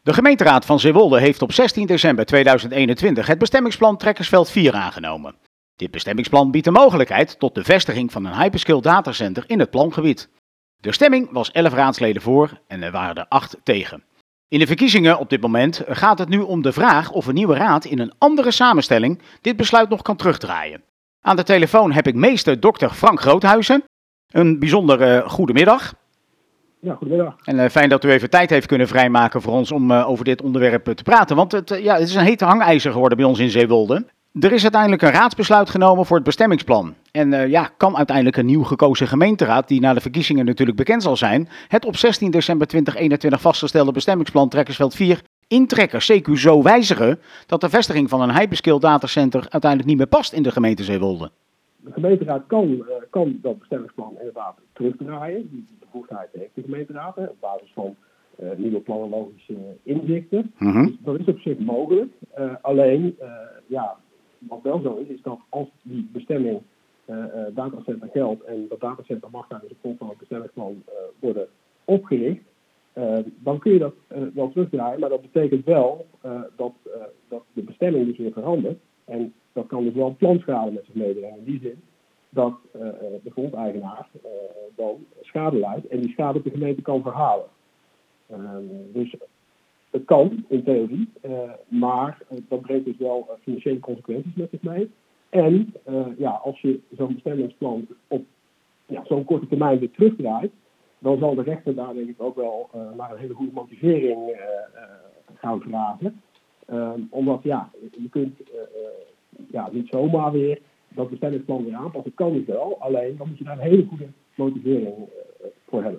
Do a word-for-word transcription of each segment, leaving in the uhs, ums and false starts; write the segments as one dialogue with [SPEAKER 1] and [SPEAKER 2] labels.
[SPEAKER 1] De gemeenteraad van Zeewolde heeft op zestien december tweeduizend eenentwintig het bestemmingsplan Trekkersveld vier aangenomen. Dit bestemmingsplan biedt de mogelijkheid tot de vestiging van een hyperscale datacenter in het plangebied. De stemming was elf raadsleden voor en er waren er acht tegen. In de verkiezingen op dit moment gaat het nu om de vraag of een nieuwe raad in een andere samenstelling dit besluit nog kan terugdraaien. Aan de telefoon heb ik meester dokter Frank Groothuizen. Een bijzonder uh, goedemiddag.
[SPEAKER 2] Ja, goedemiddag.
[SPEAKER 1] En uh, fijn dat u even tijd heeft kunnen vrijmaken voor ons om uh, over dit onderwerp uh, te praten. Want het, uh, ja, het is een hete hangijzer geworden bij ons in Zeewolde. Er is uiteindelijk een raadsbesluit genomen voor het bestemmingsplan. En uh, ja, kan uiteindelijk een nieuw gekozen gemeenteraad, die na de verkiezingen natuurlijk bekend zal zijn, het op zestien december tweeduizend eenentwintig vastgestelde bestemmingsplan Trekkersveld vier in Trekkers C Q zo wijzigen dat de vestiging van een hyperscale datacenter uiteindelijk niet meer past in de gemeente Zeewolde.
[SPEAKER 2] De gemeenteraad kan, uh, kan dat bestemmingsplan inderdaad terugdraaien. Die bevoegdheid heeft de gemeenteraad hè, op basis van uh, nieuwe planologische inzichten.
[SPEAKER 1] Mm-hmm.
[SPEAKER 2] Dus dat is op zich mogelijk. Uh, alleen, uh, ja, wat wel zo is, is dat als die bestemming uh, uh, datacenter geldt en dat datacenter mag daar dus op grond van het bestemmingsplan uh, worden opgericht, uh, dan kun je dat uh, wel terugdraaien. Maar dat betekent wel uh, dat, uh, dat de bestemming dus weer verandert. En dat kan dus wel planschade met zich meebrengen. In die zin dat uh, de grondeigenaar uh, dan schade leidt en die schade op de gemeente kan verhalen. Uh, dus het kan in theorie, uh, maar uh, dat brengt dus wel uh, financiële consequenties met zich mee. En uh, ja, als je zo'n bestemmingsplan op ja, zo'n korte termijn weer terugdraait, dan zal de rechter daar denk ik ook wel uh, naar een hele goede motivering uh, uh, gaan vragen. Uh, omdat ja, je kunt uh, uh, ja, niet zomaar weer dat bestemmingsplan weer aanpassen. Kan dus wel, alleen dan moet je daar een hele goede motivering uh, voor hebben.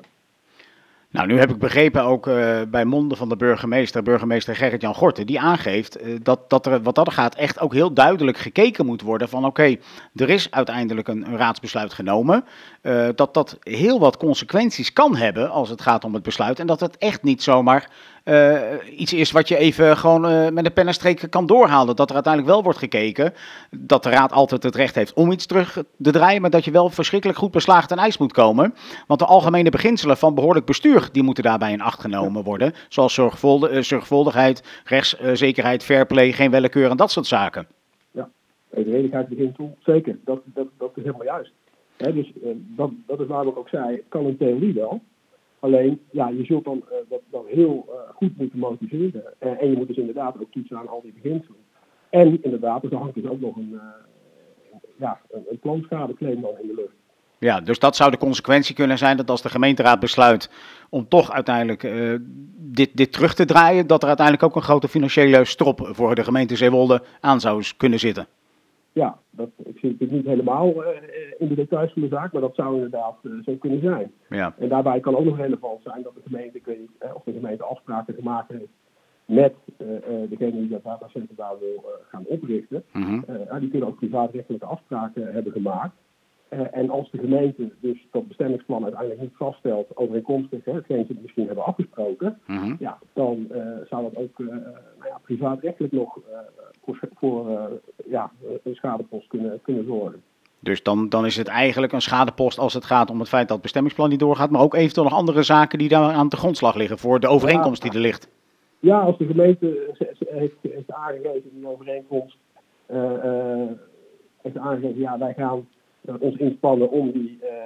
[SPEAKER 1] Nou, nu heb ik begrepen ook uh, bij monden van de burgemeester, burgemeester Gerrit-Jan Gorten, die aangeeft uh, dat, dat er wat dat gaat echt ook heel duidelijk gekeken moet worden van oké, okay, er is uiteindelijk een, een raadsbesluit genomen, uh, dat dat heel wat consequenties kan hebben als het gaat om het besluit en dat het echt niet zomaar uh, iets is wat je even gewoon uh, met een pennenstreek kan doorhalen. Dat er uiteindelijk wel wordt gekeken, dat de raad altijd het recht heeft om iets terug te draaien, maar dat je wel verschrikkelijk goed beslagen ten ijs moet komen. Want de algemene beginselen van behoorlijk bestuur, die moeten daarbij in acht genomen worden. Zoals zorgvuldig, uh, zorgvuldigheid, rechtszekerheid, uh, fair play, geen willekeur en dat soort zaken.
[SPEAKER 2] Ja, evenredigheid begint toe. Zeker, dat, dat, dat is helemaal juist. He, dus uh, dat, dat is waarom ik ook zei, het kan in theorie wel. Alleen, ja, je zult dan, uh, dat, dan heel uh, goed moeten motiveren. Uh, en je moet dus inderdaad ook toetsen aan al die beginselen. En inderdaad, dus er hangt dus ook nog een, uh, ja, een, een planschadeclaim dan in de lucht.
[SPEAKER 1] Ja, dus dat zou de consequentie kunnen zijn dat als de gemeenteraad besluit om toch uiteindelijk uh, dit, dit terug te draaien, dat er uiteindelijk ook een grote financiële strop voor de gemeente Zeewolde aan zou kunnen zitten.
[SPEAKER 2] Ja, dat, ik zit natuurlijk niet helemaal uh, in de details van de zaak, maar dat zou inderdaad uh, zo kunnen zijn.
[SPEAKER 1] Ja.
[SPEAKER 2] En daarbij kan ook nog relevant zijn dat de gemeente, ik weet niet uh, of de gemeente afspraken gemaakt heeft met uh, uh, degene die dat datacenter daar wil uh, gaan oprichten.
[SPEAKER 1] Mm-hmm.
[SPEAKER 2] Uh, die kunnen ook privaatrechtelijke afspraken hebben gemaakt. Uh, en als de gemeente dus dat bestemmingsplan uiteindelijk niet vaststelt overeenkomstig hè, hetgeen ze misschien hebben afgesproken,
[SPEAKER 1] Mm-hmm.
[SPEAKER 2] ja, dan uh, zou dat ook uh, nou ja, privaatrechtelijk nog uh, voor, voor uh, ja, een schadepost kunnen, kunnen zorgen.
[SPEAKER 1] Dus dan, dan is het eigenlijk een schadepost als het gaat om het feit dat het bestemmingsplan niet doorgaat, maar ook eventueel nog andere zaken die daar aan de grondslag liggen voor de overeenkomst
[SPEAKER 2] ja,
[SPEAKER 1] die er ligt.
[SPEAKER 2] Ja, als de gemeente heeft, heeft aangegeven in die overeenkomst, uh, uh, heeft aangegeven, ja, wij gaan uh, ons inspannen om, die, uh,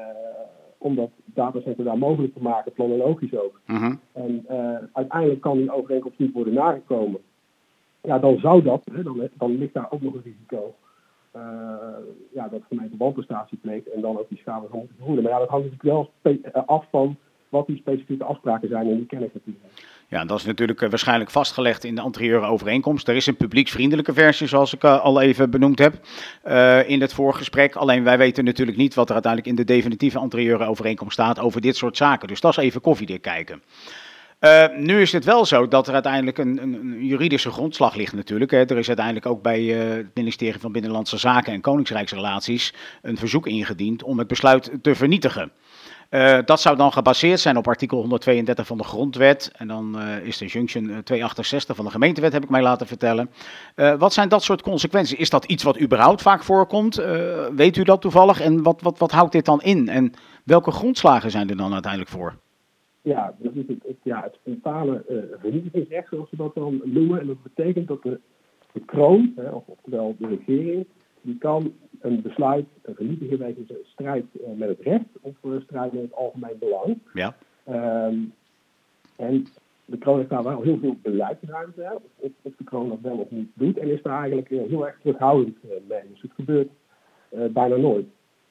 [SPEAKER 2] om dat datacenter daar mogelijk te maken, planologisch ook.
[SPEAKER 1] Mm-hmm.
[SPEAKER 2] En uh, uiteindelijk kan die overeenkomst niet worden nagekomen. Ja, dan zou dat, hè, dan, dan ligt daar ook nog een risico. Uh, ja, dat de gemeente wanprestatie pleegt en dan ook die schade zal moeten vergoeden. Maar ja, dat hangt natuurlijk wel spe- af van wat die specifieke afspraken zijn en die ken ik natuurlijk.
[SPEAKER 1] Ja, dat is natuurlijk uh, waarschijnlijk vastgelegd in de anterieure overeenkomst. Er is een publieksvriendelijke versie, zoals ik uh, al even benoemd heb, uh, in het voorgesprek. Alleen wij weten natuurlijk niet wat er uiteindelijk in de definitieve anterieure overeenkomst staat over dit soort zaken. Dus dat is even koffiedik kijken. Uh, nu is het wel zo dat er uiteindelijk een, een, een juridische grondslag ligt natuurlijk. Hè. Er is uiteindelijk ook bij uh, het ministerie van Binnenlandse Zaken en Koningsrijksrelaties een verzoek ingediend om het besluit te vernietigen. Uh, dat zou dan gebaseerd zijn op artikel honderdtweeëndertig van de grondwet. En dan uh, is de junction tweehonderdachtenzestig van de gemeentewet, heb ik mij laten vertellen. Uh, wat zijn dat soort consequenties? Is dat iets wat überhaupt vaak voorkomt? Uh, weet u dat toevallig? En wat, wat, wat houdt dit dan in? En welke grondslagen zijn er dan uiteindelijk voor?
[SPEAKER 2] ja, dat is het, het, ja, het spontane uh, vernietigingsrecht, zoals we dat dan noemen. En dat betekent dat de, de kroon, hè, of, oftewel de regering, die kan een besluit uh, vernietigen wegens strijd uh, met het recht of uh, strijd met het algemeen belang.
[SPEAKER 1] Ja.
[SPEAKER 2] Um, en de kroon heeft daar wel heel veel beleidsruimte, hè, of, of de kroon dat wel of niet doet. En is daar eigenlijk uh, heel erg terughoudend uh, mee. Dus het gebeurt uh, bijna nooit.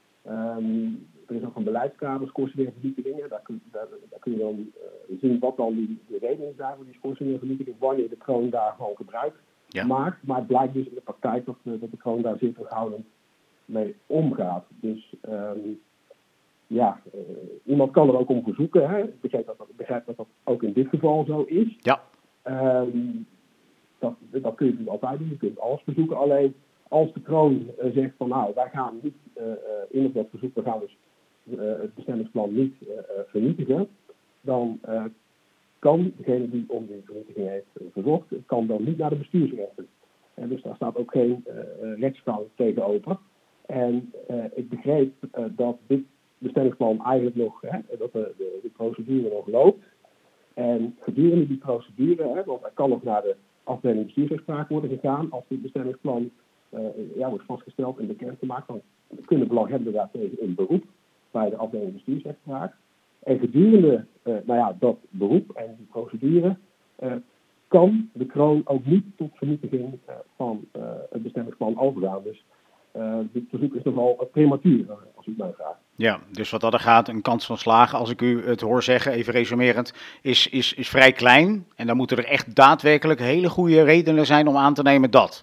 [SPEAKER 2] Um, er is ook een beleidskader, schorseneren vernietigingen. Daar kun, daar, daar kun je dan uh, zien wat dan die, de reden is daar voor die schorseneren vernietiging, wanneer de kroon daarvan gebruik
[SPEAKER 1] ja.
[SPEAKER 2] maakt. Maar het blijkt dus in de praktijk dat, uh, dat de kroon daar zeer terughoudend mee omgaat. Dus um, ja, uh, iemand kan er ook om verzoeken. Hè. Ik begrijp dat, dat, begrijp dat dat ook in dit geval zo is.
[SPEAKER 1] Ja.
[SPEAKER 2] Um, dat, dat kun je dus altijd doen, je kunt alles verzoeken. Alleen als de kroon uh, zegt van nou, wij gaan niet uh, uh, in op dat verzoek, we gaan dus uh, het bestemmingsplan niet uh, uh, vernietigen, dan uh, kan degene die om die vernietiging heeft uh, verzocht, kan dan niet naar de bestuursrechter. En dus daar staat ook geen uh, rechtsgang tegenover. En uh, ik begreep uh, dat dit bestemmingsplan eigenlijk nog, hè, dat de, de, de procedure nog loopt. En gedurende die procedure, hè, want er kan nog naar de afdeling bestuursrechtspraak worden gegaan, als dit bestemmingsplan uh, ja, wordt vastgesteld en bekend gemaakt, dan kunnen belanghebbenden daartegen in beroep bij de afdeling bestuursrechtspraak. En gedurende uh, nou ja, dat beroep en die procedure uh, kan de kroon ook niet tot vernietiging uh, van uh, het bestemmingsplan overgaan. Dus uh, dit verzoek is nogal prematuur, uh, als u het mij vraagt.
[SPEAKER 1] Ja, dus wat dat er gaat, een kans van slagen, als ik u het hoor zeggen, even resumerend, is, is, is vrij klein. En dan moeten er echt daadwerkelijk hele goede redenen zijn om aan te nemen dat.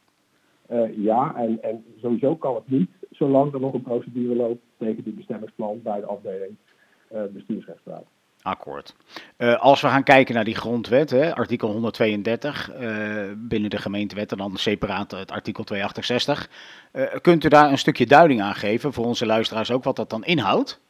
[SPEAKER 2] Uh, ja, en, en sowieso kan het niet, zolang er nog een procedure loopt tegen die bestemmingsplan bij de afdeling uh, bestuursrechtspraak.
[SPEAKER 1] Akkoord. Uh, als we gaan kijken naar die grondwet, hè, artikel honderdtweeëndertig, uh, binnen de gemeentewet en dan separaat het artikel tweehonderdachtenzestig. Uh, kunt u daar een stukje duiding aan geven, voor onze luisteraars ook, wat dat dan inhoudt?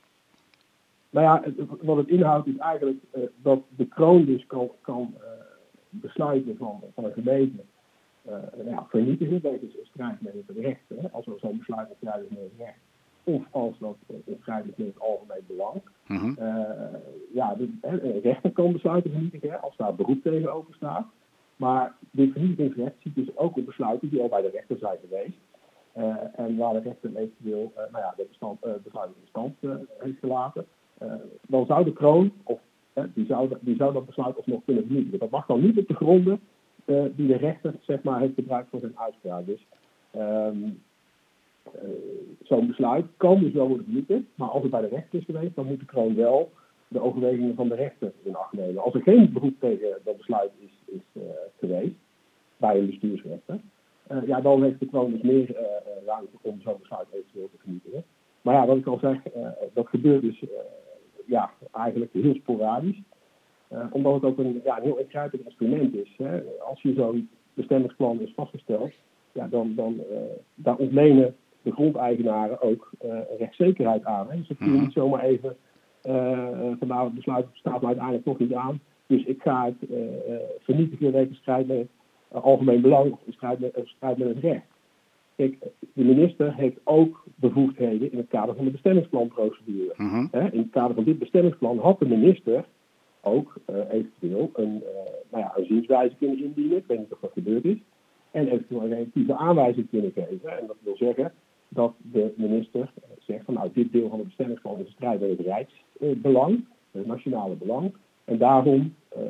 [SPEAKER 2] Nou ja, het, wat het inhoudt is eigenlijk uh, dat de kroon dus kan, kan uh, besluiten van, van een gemeente uh, nou ja, vernietigen, wegens in strijd met het recht, hè, als er zo'n besluit in strijd is met het recht. Of als dat in strijd is met het algemeen belang.
[SPEAKER 1] Mm-hmm.
[SPEAKER 2] Uh, ja, de, de rechter kan besluiten vernietigen, hè, als daar beroep tegenover staat. Maar dit vernietigingsrecht ziet dus ook op besluiten die al bij de rechter zijn geweest. Uh, en waar de rechter eventueel uh, nou ja, de bestand, uh, besluit in stand uh, heeft gelaten. Uh, dan zou de kroon, of uh, die, zou, die zou dat besluit alsnog kunnen vernietigen. Dat mag dan niet op de gronden uh, die de rechter zeg maar, heeft gebruikt voor zijn uitspraak. Dus um, uh, zo'n besluit kan dus wel worden vernietigd, maar als het bij de rechter is geweest, dan moet de kroon wel de overwegingen van de rechter in acht nemen. Als er geen beroep tegen dat besluit is, is uh, geweest, bij een bestuursrechter, uh, ja, dan heeft de kroon dus meer uh, ruimte om zo'n besluit eventueel te vernietigen. Maar ja, wat ik al zeg, uh, dat gebeurt dus uh, ja, eigenlijk heel sporadisch. Uh, omdat het ook een, ja, een heel ingrijpend instrument is. Hè. Als je zo'n bestemmingsplan is vastgesteld, ja, dan, dan uh, daar ontlenen de grondeigenaren ook uh, rechtszekerheid aan. Hè. Dus dat kun je niet zomaar even uh, van nou, het besluit staat me uiteindelijk toch niet aan. Dus ik ga het uh, vernietigen wegens strijd met het uh, algemeen belang of strijd met, uh, strijd met het recht. Kijk, de minister heeft ook bevoegdheden in het kader van de bestemmingsplanprocedure.
[SPEAKER 1] Mm-hmm.
[SPEAKER 2] Hè, in het kader van dit bestemmingsplan had de minister ook uh, eventueel een, uh, nou ja, een zienswijze kunnen indienen. Ik weet niet of dat gebeurd is. En eventueel een relatieve aanwijzing kunnen geven. En dat wil zeggen dat de minister zegt van nou, dit deel van het bestemmingsplan is in strijd met het rijksbelang, het nationale belang. En daarom uh,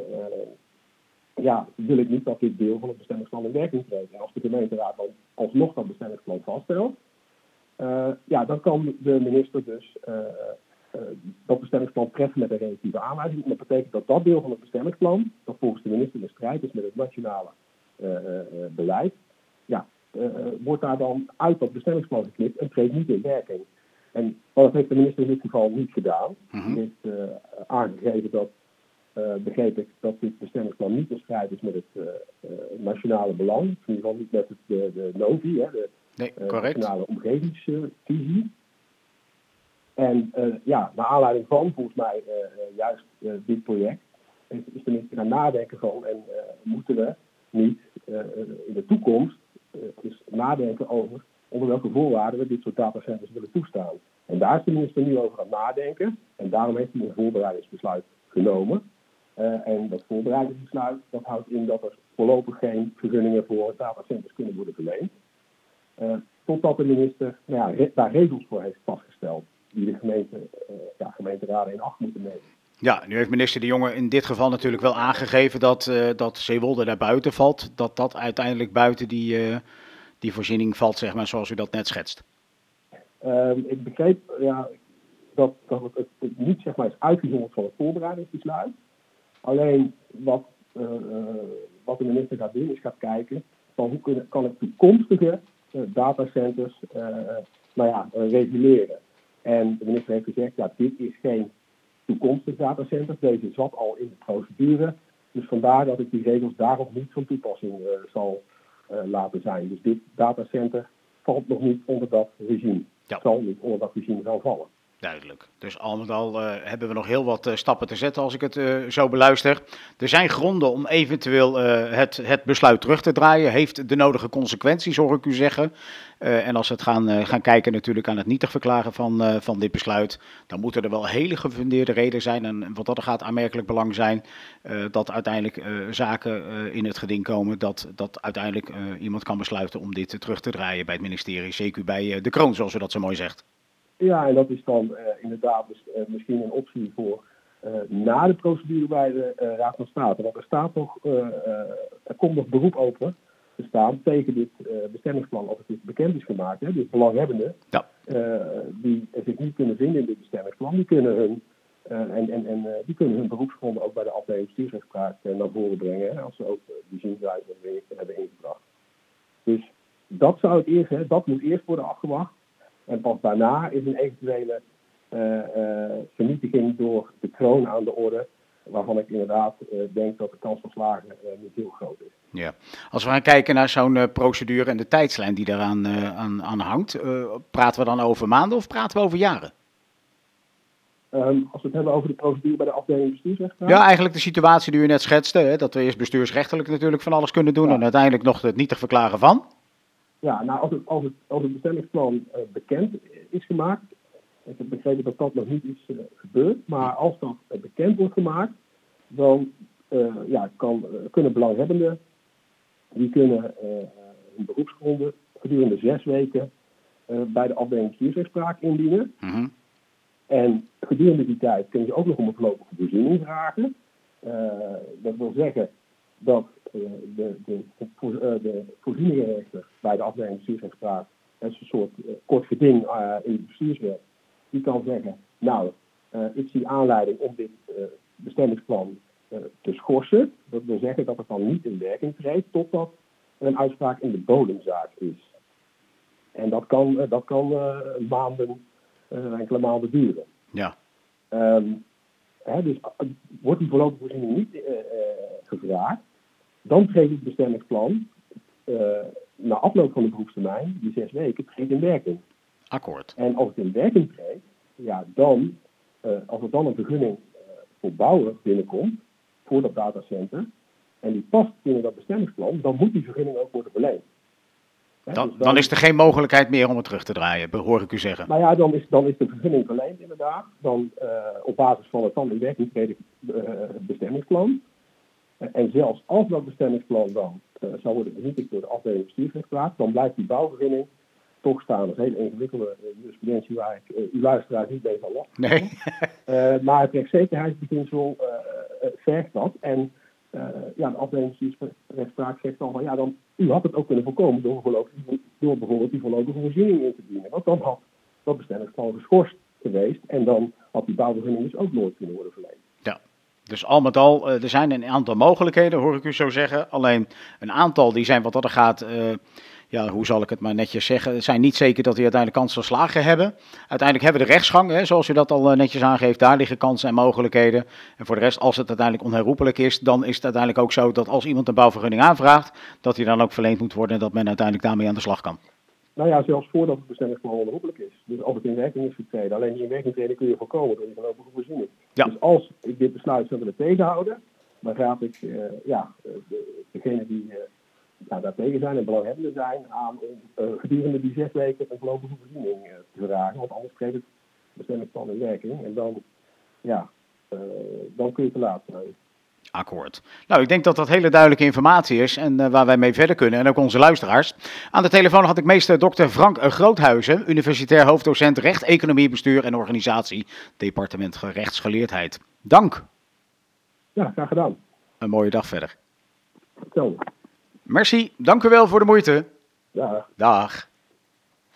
[SPEAKER 2] ja, wil ik niet dat dit deel van het bestemmingsplan in werking treedt. En als de gemeenteraad dan alsnog dat bestemmingsplan vaststelt, uh, ja, dan kan de minister dus uh, uh, dat bestemmingsplan treffen met een relatieve aanwijzing. En dat betekent dat dat deel van het bestemmingsplan, dat volgens de minister in strijd is met het nationale uh, uh, beleid, ja, uh, wordt daar dan uit dat bestemmingsplan geknipt en treedt niet in werking. En dat heeft de minister in dit geval niet gedaan.
[SPEAKER 1] Mm-hmm.
[SPEAKER 2] Hij heeft uh, aangegeven dat Uh, begreep ik dat dit bestemmingsplan niet in strijd is met het uh, uh, nationale belang. In ieder geval niet met het, de, de N O V I, hè, de
[SPEAKER 1] nee,
[SPEAKER 2] uh,
[SPEAKER 1] correct.
[SPEAKER 2] nationale omgevingsvisie. En uh, ja, naar aanleiding van volgens mij uh, uh, juist uh, dit project is, is de minister gaan nadenken van en uh, moeten we niet uh, in de toekomst uh, dus nadenken over onder welke voorwaarden we dit soort datacenters willen toestaan. En daar is de minister nu over aan het nadenken. En daarom heeft hij een voorbereidingsbesluit genomen. Uh, en dat voorbereidingsbesluit, dat houdt in dat er voorlopig geen vergunningen voor datacenters kunnen worden verleend. Uh, totdat de minister nou ja, re- daar regels voor heeft vastgesteld, die de gemeente, uh, ja, gemeenteraden in acht moeten nemen.
[SPEAKER 1] Ja, nu heeft minister De Jonge in dit geval natuurlijk wel aangegeven dat, uh, dat Zeewolde daar buiten valt. Dat dat uiteindelijk buiten die, uh, die voorziening valt, zeg maar, zoals u dat net schetst.
[SPEAKER 2] Uh, ik begreep ja, dat, dat het, het, het niet zeg maar, is uitgezonderd van het voorbereidingsbesluit. Alleen wat, uh, uh, wat de minister gaat doen is gaat kijken van hoe kunnen, kan ik toekomstige uh, datacenters uh, nou ja, uh, reguleren. En de minister heeft gezegd, ja, dit is geen toekomstig datacenter. Deze zat al in de procedure. Dus vandaar dat ik die regels daarop niet van toepassing uh, zal uh, laten zijn. Dus dit datacenter valt nog niet onder dat regime.
[SPEAKER 1] Ja.
[SPEAKER 2] Zal niet onder dat regime gaan vallen.
[SPEAKER 1] Duidelijk. Dus al met al uh, hebben we nog heel wat uh, stappen te zetten als ik het uh, zo beluister. Er zijn gronden om eventueel uh, het, het besluit terug te draaien. Heeft de nodige consequenties, hoor ik u zeggen. Uh, en als we het gaan, uh, gaan kijken natuurlijk aan het nietig verklaren van, uh, van dit besluit, dan moeten er wel hele gefundeerde redenen zijn. En wat dat er gaat aanmerkelijk belang zijn, uh, dat uiteindelijk uh, zaken uh, in het geding komen. Dat, dat uiteindelijk uh, iemand kan besluiten om dit uh, terug te draaien bij het ministerie. Zeker bij uh, de kroon, zoals u dat zo mooi zegt.
[SPEAKER 2] Ja, en dat is dan uh, inderdaad dus, uh, misschien een optie voor uh, na de procedure bij de uh, Raad van State. Want er staat nog, uh, uh, er komt nog beroep open te staan tegen dit uh, bestemmingsplan als het dit bekend is gemaakt. Hè. Dus belanghebbenden
[SPEAKER 1] Ja.
[SPEAKER 2] uh, die zich niet kunnen vinden in dit bestemmingsplan, die kunnen hun, uh, en, en, en, uh, die kunnen hun beroepsgronden ook bij de afdeling bestuursrechtspraak uh, naar voren brengen. Hè, als ze ook uh, die zienswijze hebben ingebracht. Dus dat zou het eerst, hè, dat moet eerst worden afgewacht. En pas daarna is een eventuele uh, uh, vernietiging door de kroon aan de orde, waarvan ik inderdaad uh, denk dat de kans van slagen uh, niet heel groot is.
[SPEAKER 1] Ja. Als we gaan kijken naar zo'n uh, procedure en de tijdslijn die daaraan uh, aan, aan hangt, uh, praten we dan over maanden of praten we over jaren?
[SPEAKER 2] Um, als we het hebben over de procedure bij de afdeling bestuursrechtspraak?
[SPEAKER 1] Ja, eigenlijk de situatie die u net schetste, hè, dat we eerst bestuursrechtelijk natuurlijk van alles kunnen doen ja. en uiteindelijk nog het nietig verklaren van.
[SPEAKER 2] Ja, nou als het, als het, als het bestemmingsplan uh, bekend is gemaakt, ik heb begrepen dat dat nog niet is uh, gebeurd, maar als dat uh, bekend wordt gemaakt, dan uh, ja, kan, uh, kunnen belanghebbenden, die kunnen uh, hun beroepsgronden gedurende zes weken uh, bij de afdeling bestuursrechtspraak indienen.
[SPEAKER 1] Mm-hmm.
[SPEAKER 2] En gedurende die tijd kun je ook nog om een voorlopige voorziening vragen. Uh, dat wil zeggen dat uh, de, de, de, de voorzieningenrechter bij de afdeling bestuursrechtspraak, dat is een soort uh, kort geding uh, in de bestuurswet, die kan zeggen, nou, uh, ik zie aanleiding om dit uh, bestemmingsplan uh, te schorsen. Dat wil zeggen dat het dan niet in werking treedt totdat er een uitspraak in de bodemzaak is. En dat kan, uh, dat kan uh, maanden, uh, enkele maanden duren.
[SPEAKER 1] Ja.
[SPEAKER 2] Um, hè, dus uh, wordt die voorlopige voorziening niet uh, uh, gevraagd, dan treedt het bestemmingsplan uh, na afloop van de beroepstermijn, die zes weken, treedt in werking.
[SPEAKER 1] Akkoord.
[SPEAKER 2] En als het in werking treedt, ja, dan, uh, als er dan een vergunning uh, voor bouwen binnenkomt, voor dat datacenter, en die past binnen dat bestemmingsplan, dan moet die vergunning ook worden verleend.
[SPEAKER 1] Hè, dan, dus dan, dan is er geen mogelijkheid meer om het terug te draaien, hoor ik u zeggen.
[SPEAKER 2] Nou ja, dan is, dan is de vergunning verleend inderdaad, dan uh, op basis van het dan in werking treden uh, bestemmingsplan. En zelfs als dat bestemmingsplan dan uh, zou worden vernietigd door de afdeling bestuursrechtspraak, dan blijft die bouwvergunning toch staan. Dat is een hele ingewikkelde uh, jurisprudentie waar ik uh, uw luisteraars niet mee van last.
[SPEAKER 1] Nee.
[SPEAKER 2] uh, maar het rechtszekerheidsbeginsel uh, uh, vergt dat. En uh, ja, de afdeling bestuursrechtspraak zegt dan van ja, dan, u had het ook kunnen voorkomen door, door bijvoorbeeld die voorlopige voorziening in te dienen. Want dan had dat bestemmingsplan geschorst geweest en dan had die bouwvergunning dus ook nooit kunnen worden verleend.
[SPEAKER 1] Ja. Dus al met al, uh, er zijn een aantal mogelijkheden, hoor ik u zo zeggen. Alleen een aantal die zijn wat dat er gaat, uh, ja, hoe zal ik het maar netjes zeggen, zijn niet zeker dat die uiteindelijk kans van slagen hebben. Uiteindelijk hebben we de rechtsgang, hè, zoals u dat al uh, netjes aangeeft, daar liggen kansen en mogelijkheden. En voor de rest, als het uiteindelijk onherroepelijk is, dan is het uiteindelijk ook zo dat als iemand een bouwvergunning aanvraagt, dat die dan ook verleend moet worden en dat men uiteindelijk daarmee aan de slag kan.
[SPEAKER 2] Nou ja, zelfs voordat het bestemmingsplan onherroepelijk is. Dus als het in werking is getreden. Alleen die in werking treden kun je voorkomen door die voorlopige voorziening. Ja. Dus als ik dit besluit zou willen tegenhouden, dan raad ik uh, ja, de, degene die uh, nou, daar tegen zijn en belanghebbenden zijn aan om uh, gedurende die zes weken een voorlopige voorziening uh, te vragen. Want anders treedt het bestemmingsplan in werking. En dan, ja, uh, dan kun je te laat zijn.
[SPEAKER 1] Akkoord. Nou, ik denk dat dat hele duidelijke informatie is en uh, waar wij mee verder kunnen. En ook onze luisteraars. Aan de telefoon had ik meester dokter Frank Groothuizen, universitair hoofddocent recht, economie, bestuur en organisatie, departement rechtsgeleerdheid. Dank.
[SPEAKER 2] Ja, graag gedaan.
[SPEAKER 1] Een mooie dag verder.
[SPEAKER 2] Hetzelfde.
[SPEAKER 1] Merci, dank u wel voor de moeite.
[SPEAKER 2] Ja.
[SPEAKER 1] Dag.